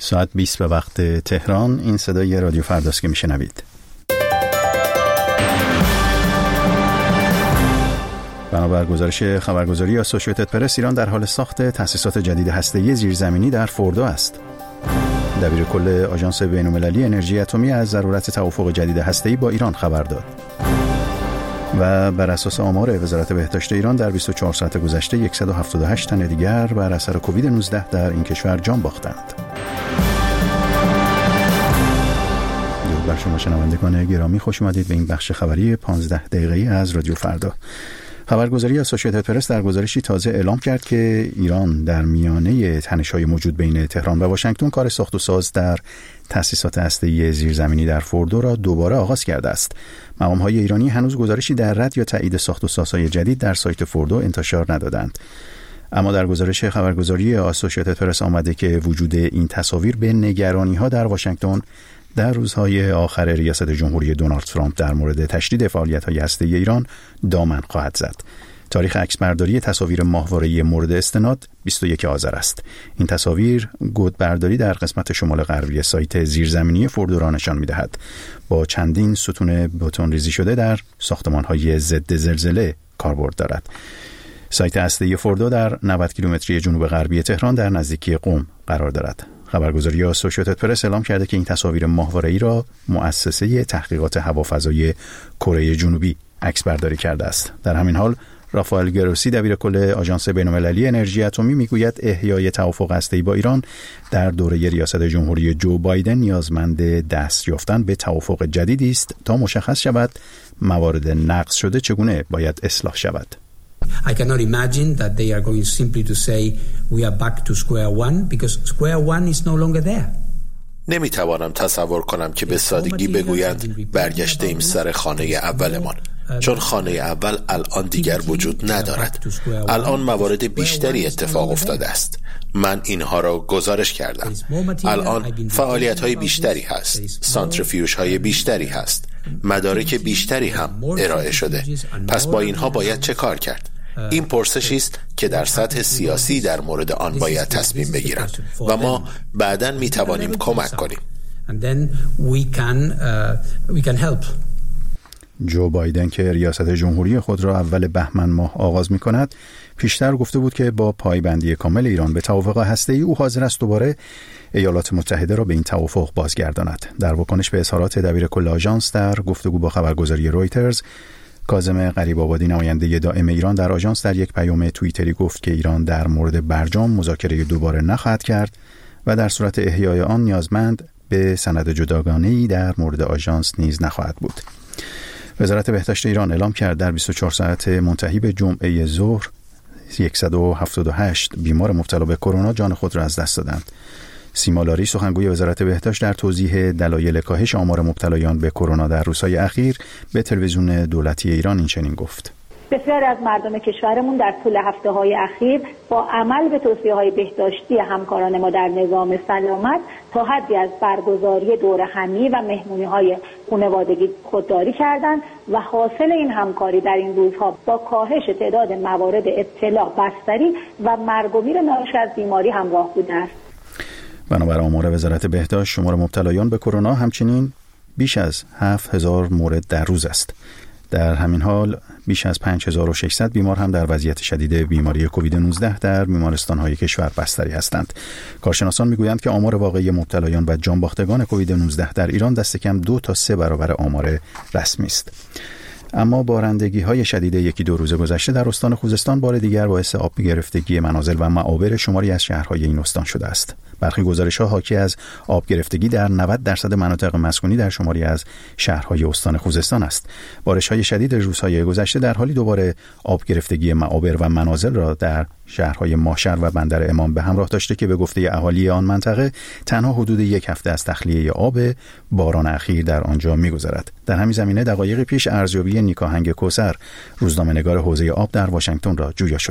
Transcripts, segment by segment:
ساعت 20 به وقت تهران. این صدای رادیو فرداست که میشنوید. بنابر گزارش خبرگزاری اسوسییتد پرس، ایران در حال ساخت تأسیسات جدید هسته‌ای زیرزمینی در فوردو است. دبیر کل آژانس بین‌المللی انرژی اتمی از ضرورت توافق جدید هسته‌ای با ایران خبر داد. و بر اساس آمار وزارت بهداشت ایران در 24 ساعت گذشته 178 تن دیگر بر اثر کووید 19 در این کشور جان باختند. درود بر شما شنوندگان گرامی، خوش اومدید به این بخش خبری 15 دقیقه‌ای از رادیو فردا. خبرگزاری اسوسییتد پرس در گزارشی تازه اعلام کرد که ایران در میانه تنش‌های موجود بین تهران و واشنگتن کار ساخت و ساز در تأسیسات هسته‌ای زیرزمینی در فوردو را دوباره آغاز کرده است. مقام‌های ایرانی هنوز گزارشی در رد یا تایید ساخت و سازهای جدید در سایت فوردو انتشار ندادند. اما در گزارش خبرگزاری اسوسییتد پرس آمده که وجود این تصاویر به نگرانی‌ها در واشنگتن در روزهای آخر ریاست جمهوری دونالد ترامپ در مورد تشدید فعالیت‌های هسته‌ای ایران دامن خواهد زد. تاریخ عکسبرداری تصاویر ماهواره‌ای مورد استناد 21 آذر است. این تصاویر گودبرداری در قسمت شمال غربی سایت زیرزمینی فوردو را نشان می‌دهد. با چندین ستون بتون ریزی شده در ساختمان‌های ضد زلزله کاربرد دارد. سایت هسته‌ای فوردو در 90 کیلومتری جنوب غربی تهران در نزدیکی قم قرار دارد. خبرگزاری اسوسییتد پرس اعلام کرده که این تصاویر ماهواره‌ای را مؤسسه تحقیقات هوافضای کره جنوبی عکسبرداری کرده است. در همین حال رافائل گروسی دبیر کل آژانس بین‌المللی انرژی اتمی میگوید احیای توافق هسته‌ای با ایران در دوره ریاست جمهوری جو بایدن نیازمند دست یافتن به توافق جدیدی است تا مشخص شود موارد نقض شده چگونه باید اصلاح شود. I cannot imagine that they are going simply to say we are back to square one because square one is no longer there. نمیتوانم تصور کنم که به سادگی بگویند برگشتیم سر خانه اولمان، چون خانه اول الان دیگر وجود ندارد. الان موارد بیشتری اتفاق افتاده است. من اینها را گزارش کردم. الان فعالیت‌های بیشتری هست، سانتریفیوژهای بیشتری هست، مدارک بیشتری هم ارائه شده. پس با اینها باید چه کار کرد؟ این پرسشی است که در سطح سیاسی در مورد آن باید تصمیم بگیرند و ما بعداً می‌توانیم کمک کنیم. جو بایدن که ریاست جمهوری خود را اول بهمن ماه آغاز می‌کند، پیشتر گفته بود که با پایبندی کامل ایران به توافق هسته‌ای او حاضر است دوباره ایالات متحده را به این توافق بازگرداند. در واکنش به اظهارات دبیر کل آژانس در گفتگو با خبرگزاری رویترز، کاظم غریب‌آبادی نماینده دائم ایران در آژانس در یک پیام توییتری گفت که ایران در مورد برجام مذاکره دوباره نخواهد کرد و در صورت احیای آن نیازمند به سند جداگانه‌ای در مورد آژانس نیز نخواهد بود. وزارت بهداشت ایران اعلام کرد در 24 ساعت منتهی به جمعه ظهر 178 بیمار مبتلا به کرونا جان خود را از دست دادند. سیما لاری سخنگوی وزارت بهداشت در توضیح دلایل کاهش آمار مبتلایان به کرونا در روزهای اخیر به تلویزیون دولتی ایران این چنین گفت: بسیاری از مردم کشورمون در طول هفته‌های اخیر با عمل به توصیه‌های بهداشتی همکاران ما در نظام سلامت تا حدی از برگزاری دوره همی و مهمونی‌های خانوادگی خودداری کردند و حاصل این همکاری در این روزها با کاهش تعداد موارد ابتلا، بستری و مرگ و میر ناشی از بیماری همراه بوده است. بنابر آمار وزارت بهداشت، شمار مبتلایان به کرونا همچنین بیش از 7000 مورد در روز است. در همین حال بیش از 5600 بیمار هم در وضعیت شدید بیماری کووید 19 در بیمارستان‌های کشور بستری هستند. کارشناسان میگویند که آمار واقعی مبتلایان و جانباختگان کووید 19 در ایران دست کم 2 تا 3 برابر آمار رسمی است. اما بارندگی‌های شدید یکی دو روز گذشته در استان خوزستان بار دیگر باعث آب گرفتگی منازل و معابر شماری از شهرهای این استان شده است. برخی گزارش‌ها حاکی از آب گرفتگی در 90% مناطق مسکونی در شماری از شهرهای استان خوزستان است. بارش‌های شدید روزهای گذشته در حالی دوباره آب گرفتگی معابر و منازل را در شهرهای ماشر و بندر امام به همراه داشته که به گفته اهالی آن منطقه تنها حدود یک هفته از تخلیه آب باران اخیر در آنجا می‌گذرد. در همین زمینه دقایق پیش ارزیابی نیک آهنگ کوثر، روزنامه‌نگار حوزه آب در واشنگتن را جویا شدم.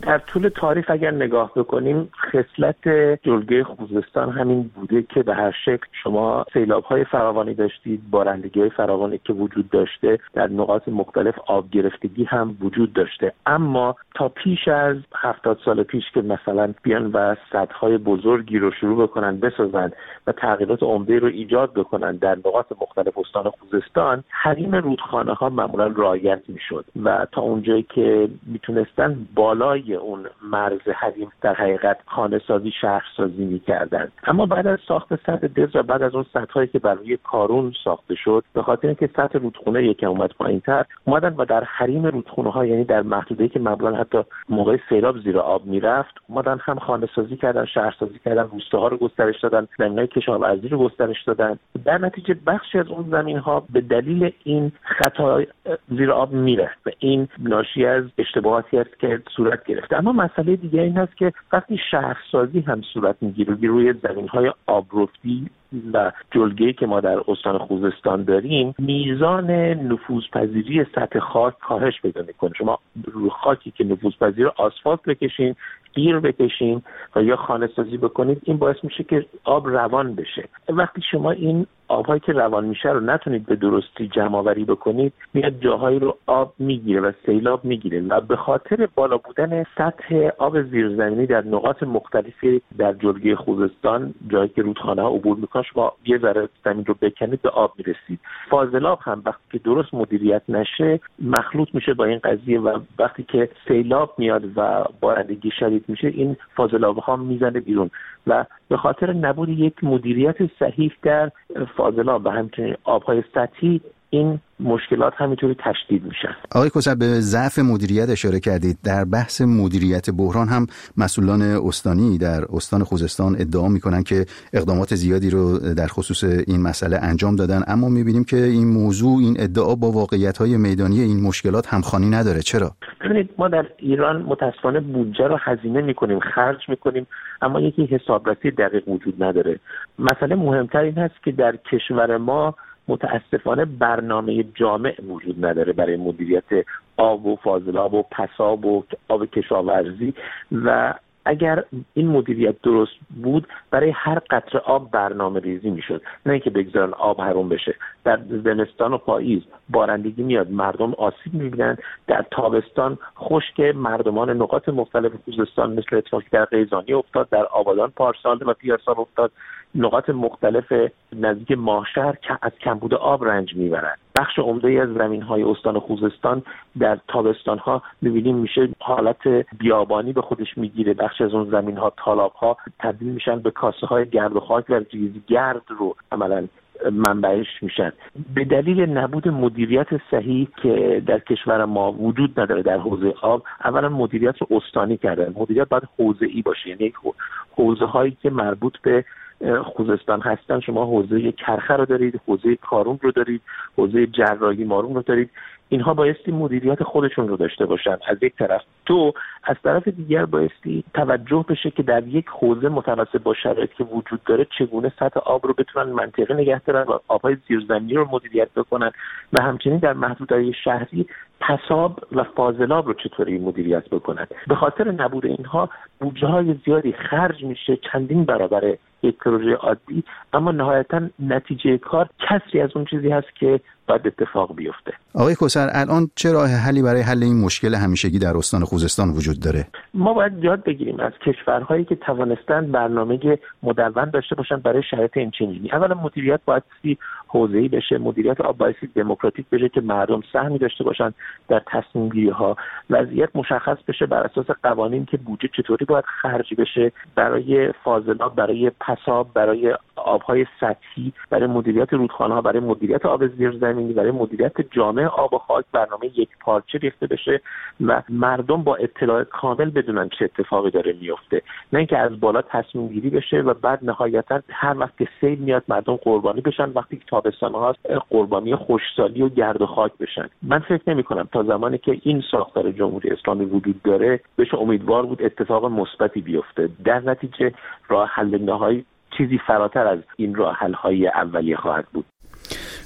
در طول تاریخ اگر نگاه بکنیم خصلت جلگه خوزستان همین بوده که به هر شکل شما سیلاب‌های فراوانی داشتید، بارندگی‌های فراوانی که وجود داشته، در نقاط مختلف آب گرفتگی هم وجود داشته. اما تا پیش از 70 سال پیش که مثلا بیان و سدهای بزرگی رو شروع بکنن بسازن و تغییرات عمده رو ایجاد بکنن در نقاط مختلف استان خوزستان، حریم رودخانه‌ها معمولا رعایت می‌شد و تا اونجایی که میتونستن بالای اون مرز حریم در حقیقت خانه‌سازی، شهرسازی می‌کردن. اما بعد از ساخت سد دز و بعد از اون سدهایی که برای کارون ساخته شد، به خاطر اینکه سطح رودخونه یکم اومد پایین‌تر، اومدن و در حریم رودخونه‌ها، یعنی در محدوده‌ای که معمولا حتی موقع سیلاب زیر آب میرفت، اومدن هم خانه‌سازی کردن، شهرسازی کردن، روستاها رو گسترش دادن، زمین‌های کشاورزی رو گسترش دادن. در نتیجه بخشی از اون زمین‌ها به دلیل این خطا زیر آب میره و این ناشی از اشتباهاتی است که صورت گرفته. اما مسئله دیگه این هست که وقتی شهرسازی هم صورت میگیره روی زمین‌های آبرفتی و جلگه‌ای که ما در استان خوزستان داریم، میزان نفوذپذیری سطح خاک کاهش پیدا می‌کنه. شما روی خاکی که نفوذپذیر آسفالت بکشین، قیر بکشین و یا خانه‌سازی بکنید، این باعث میشه که آب روان بشه. وقتی شما این آب‌هایی که روان میشه رو نتونید به درستی جمع‌آوری بکنید، میاد جاهایی رو آب میگیره و سیلاب میگیره و به خاطر بالا بودن سطح آب زیرزمینی در نقاط مختلفی در جلگه خوزستان، جایی که رودخانه‌ها عبور میکنن، شما یه ذره زمین رو بکنید به آب میرسید. فاضلاب هم وقتی که درست مدیریت نشه مخلوط میشه با این قضیه و وقتی که سیلاب میاد و بارندگی شدید میشه، این فاضلاب‌ها میزنه بیرون و به خاطر نبود یک مدیریت صحیح در فاضلاب و همچنین آب‌های سطحی، این مشکلات همینطوری تشدید میشن. آقای کوثر، به ضعف مدیریت اشاره کردید. در بحث مدیریت بحران هم مسئولان استانی در استان خوزستان ادعا میکنن که اقدامات زیادی رو در خصوص این مسئله انجام دادن، اما میبینیم که این موضوع، این ادعا با واقعیت‌های میدانی این مشکلات همخوانی نداره. چرا؟ ببینید، ما در ایران متاسفانه بودجه رو هزینه میکنیم، خرج میکنیم، اما یکی حسابرسی دقیق وجود نداره. مسئله مهمتر این هست که در کشور ما متاسفانه برنامه جامع وجود نداره برای مدیریت آب و فاضلاب و پساب و آب کشاورزی و اگر این مدیریت درست بود برای هر قطره آب برنامه ریزی میشد، نه اینکه بگذارن آب حروم بشه. در زمستان و پاییز بارندگی میاد، مردم آسیب میبینن. در تابستان خشک، مردمان نقاط مختلف خوزستان مثل اتفاقی در قیزانی افتاد، در آبادان پارسال و پیرسال افتاد، نقاط مختلف نزدیک ماهشهر که از کمبود آب رنج میبرند. بخش عمده‌ای از زمین‌های استان خوزستان در تابستان‌ها می‌بینیم میشه حالت بیابانی به خودش میگیره. بخش از اون زمین‌ها، تالاب‌ها تبدیل میشن به کاسه‌های گرد و خاک و گرد رو عملاً منبعش میشن به دلیل نبود مدیریت صحیح که در کشور ما وجود نداره در حوزه آب. اولا مدیریت رو استانی کردن. مدیریت باید حوزه‌ای باشه، یعنی حوزه‌هایی که مربوط به خوزستان هستن. شما حوزه کرخه رو دارید، حوزه کارون رو دارید، حوزه جراحی مارون رو دارید. اینها بایستی مدیریت خودشون رو داشته باشن از یک طرف. تو از طرف دیگر بایستی توجه بشه که در یک حوزه متناسب با شرایطی که وجود داره چگونه سطح آب رو بتونن منطقی نگه دارن و آب‌های زیرزمینی رو مدیریت بکنن و همچنین در محدودهای شهری پساب و فاضلاب رو چطوری مدیریت بکنن. به خاطر نبود اینها بودجه‌های زیادی خرج میشه، چندین برابر یک پروژه عادی، اما نهایتاً نتیجه کار کسری از اون چیزی هست که باید اتفاق بیفته. آقای کوثر، الان چه راه حلی برای حل این مشکل همیشگی در استان خوزستان وجود داره؟ ما باید یاد بگیریم از کشورهایی که توانستن برنامه مدون داشته باشن برای شرایط اینچنینی. اولا مدیریت باید حوزه‌ای بشه، مدیریت آب باید دموکراتیک بشه که مردم سهمی داشته باشن در تصمیم گیری‌ها. وضعیت مشخص بشه بر اساس قوانین که بودجه چطوری باید خرج بشه برای فاضلاب، برای پساب، برای آب‌های سطحی، برای مدیریت رودخانه‌ها، برای مدیریت آب زیرزمینی، برای مدیریت جامع آب و خاک برنامه یک پارچه ریخته بشه و مردم با اطلاع کامل بدونن چه اتفاقی داره میفته، نه اینکه از بالا تصمیم گیری بشه و بعد نهایتاً هر وقت که سیل میاد مردم قربانی بشن، وقتی که تابستان‌ها قربانی خشکسالی و گرد و خاک بشن. من فکر نمی‌کنم تا زمانی که این ساختار جمهوری اسلامی وجود داره بشه امیدوار بود اتفاق مثبتی بیفته. در نتیجه راه حل نهایی چیزی فراتر از این راه حل‌های اولیه خواهد بود.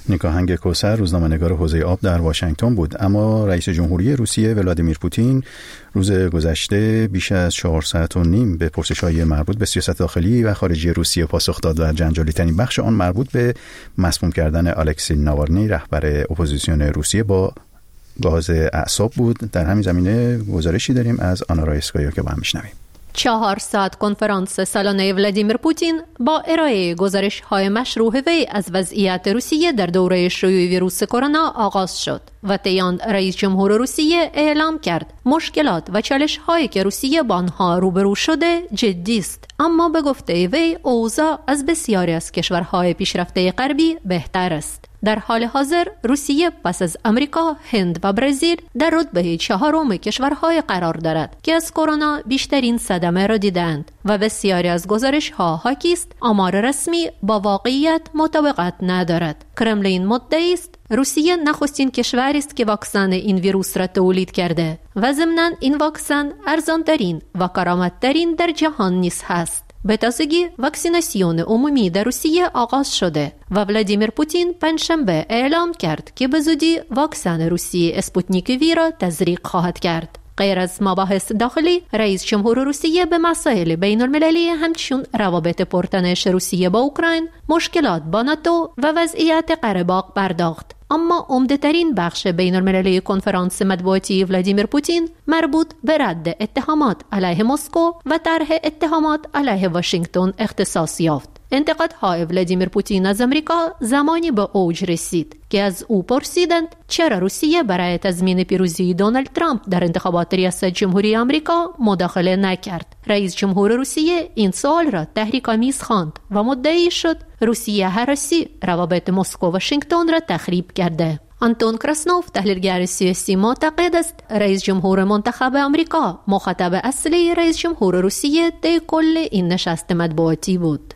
نیکاهنگ کوثر، روزنامه‌نگار حوزه آب در واشنگتن بود. اما رئیس جمهوری روسیه ولادیمیر پوتین روز گذشته بیش از 4 ساعت و نیم به پرسش‌های مربوط به سیاست داخلی و خارجی روسیه پاسخ داد و جنجالی‌ترین بخش آن مربوط به مسموم کردن الکسی ناوالنی رهبر اپوزیسیون روسیه با گاز اعصاب بود. در همین زمینه گزارشی داریم از آنا رایسکایا که با هم میشنویم. 4 ساعت کنفرانس سالانه ولادیمیر پوتین با ارائه گزارش‌های مشروع وی از وضعیت روسیه در دوره شیوع ویروس کرونا آغاز شد و طی آن رئیس جمهور روسیه اعلام کرد مشکلات و چالش‌هایی که روسیه با آنها روبرو شده جدی است، اما به گفته وی اوضاع از بسیاری از کشورهای پیشرفته غربی بهتر است. در حال حاضر روسیه پس از امریکا، هند و برزیل در رتبه 4 کشورهای قرار دارد که از کرونا بیشترین صدمه را دیدند و بسیاری از گزارش‌ها حاکی است آمار رسمی با واقعیت مطابقت ندارد. کرملین مدعی است روسیه نخستین کشوری است که واکسن این ویروس را تولید کرده و ضمناً این واکسن ارزان‌ترین و کارآمدترین در جهان نیز هست. به تازگی واکسیناسیون عمومی در روسیه آغاز شده و ولادیمیر پوتین پنجشنبه اعلام کرد که به زودی واکسن روسی اسپوتنیک وی را تزریق خواهد کرد. غیر از مباحث داخلی، رئیس جمهور روسیه به مسائل بین المللی همچون روابط پرتنش روسیه با اوکراین، مشکلات با ناتو و وضعیت قره باغ پرداخت. اما عمده‌ترین بخش بین المللی کنفرانس مطبوعاتی ولادیمیر پوتین مربوط به رد اتهامات علیه مسکو و طرح اتهامات علیه واشنگتن اختصاص یافت. انتقادهای ولادیمیر پوتین از امریکا زمانی به اوج رسید که از او پرسیدند چرا روسیه برای تضمین پیروزی دونالد ترامپ در انتخابات ریاست جمهوری آمریکا مداخله نکرد. رئیس جمهور روسیه این سوال را تحریک‌آمیز خواند و مدعی شد روسیه هراسی روابط مسکو و واشنگتن را تخریب کرده. آنتون کراسنوف، تحلیلگر سیاسی، معتقد است رئیس جمهور منتخب آمریکا مخاطب اصلی رئیس جمهور روسیه طی کل این نشست مطبوعاتی بود.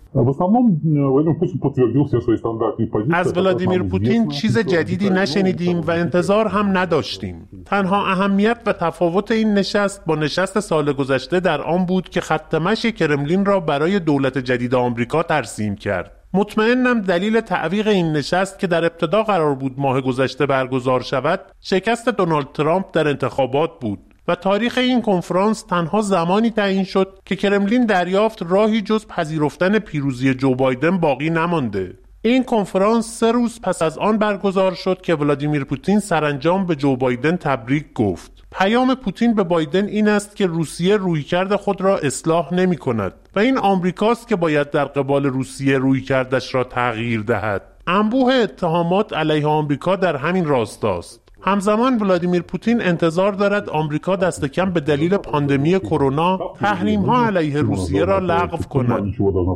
از ولادیمیر پوتین چیز جدیدی نشنیدیم و انتظار هم نداشتیم. تنها اهمیت و تفاوت این نشست با نشست سال گذشته در آن بود که خط مشی کرملین را برای دولت جدید آمریکا ترسیم کرد. مطمئنم دلیل تعویق این نشست که در ابتدا قرار بود ماه گذشته برگزار شود، شکست دونالد ترامپ در انتخابات بود و تاریخ این کنفرانس تنها زمانی تعیین شد که کرملین دریافت راهی جز پذیرفتن پیروزی جو بایدن باقی نمانده. این کنفرانس 3 روز پس از آن برگزار شد که ولادیمیر پوتین سرانجام به جو بایدن تبریک گفت. پیام پوتین به بایدن این است که روسیه رویکرد خود را اصلاح نمی کند و این آمریکاست که باید در قبال روسیه رویکردش را تغییر دهد. انبوه اتهامات علیه آمریکا در همین راستاست. همزمان ولادیمیر پوتین انتظار دارد آمریکا دست کم به دلیل پاندمی کرونا تحریم‌ها علیه روسیه را لغو کند.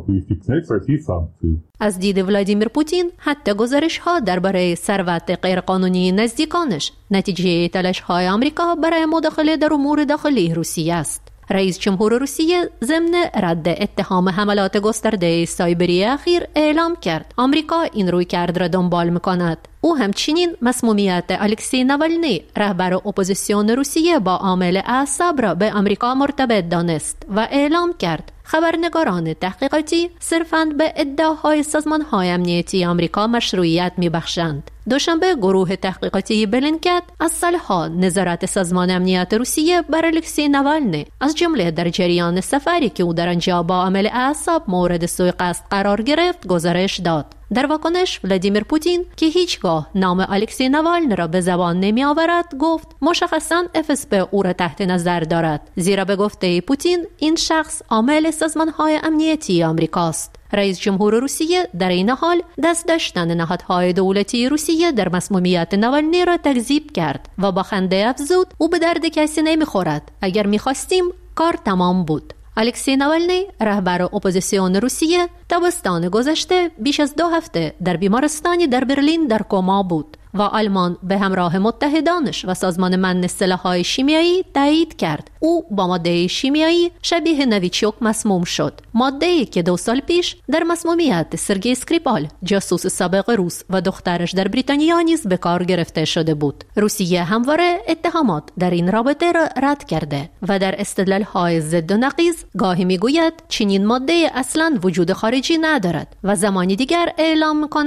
از دید ولادیمیر پوتین حتی گزارش‌ها درباره ثروت غیرقانونی نزدیکانش نتیجه تلاش‌های آمریکا برای مداخله در امور داخلی روسیه است. رئیس جمهور روسیه ضمن رد اتهام حملات گسترده سایبری اخیر اعلام کرد آمریکا این رویکرد را دنبال می‌کند. او همچنین مسمومیت الکسی ناوالنی رهبر اپوزیسیون روسیه با عامل اعصاب را به آمریکا مرتبط دانست و اعلام کرد خبرنگاران تحقیقاتی صرفاً به ادعاهای سازمان‌های امنیتی آمریکا مشروعیت می‌بخشند. دوشنبه گروه تحقیقاتی بلینکت از سالها نظارت سازمان امنیت روسیه بر الکسی ناوالنی از جمله در جریان سفری که او در آنجا با عامل اعصاب مورد سوء قصد قرار گرفت گزارش داد. در واکنش ولادیمیر پوتین که هیچگاه نام الکسی ناوالنی را به زبان نمی آورد گفت مشخصاً FSB او را تحت نظر دارد، زیرا به گفته پوتین این شخص عامل سازمان‌های امنیتی آمریکاست. رئیس جمهور روسیه در این حال دست داشتن نهادهای دولتی روسیه در مسمومیت ناوالنی را تکذیب کرد و با خنده افزود او به درد کسی نمیخورد، اگر میخواستیم کار تمام بود. الکسی ناوالنی رهبر اپوزیسیون روسیه تابستان گذشته بیش از 2 هفته در بیمارستانی در برلین در کما بود و آلمان به همراه متحدانش و سازمان من سلاح‌های شیمیایی تایید کرد او با ماده شیمیایی شبیه نویچوک مسموم شد، ماده‌ای که 2 سال پیش در مسمومیت سرگئی اسکریپال جاسوس سابق روس و دخترش در بریتانیا نیز به کار گرفته شده بود. روسیه همواره اتهامات در این رابطه را رد کرده و در استدلال‌های ضد و نقیض گاهی میگوید چنین ماده اصلاً وجود خارجی ندارد و زمانی دیگر اعلام می‌کنند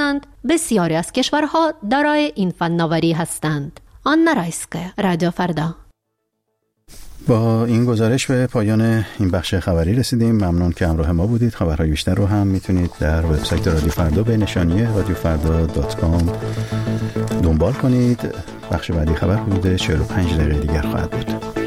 بسیاری از کشورها دارای این فناوری هستند. آنا رایسکه، رادیو فردا. با این گزارش به پایان این بخش خبری رسیدیم. ممنون که همراه ما بودید. خبرهای بیشتر رو هم میتونید در وبسایت رادیو فردا به نشانی radiofarda.com دنبال کنید. بخش بعدی خبر حدود 45 دقیقه دیگر خواهد بود.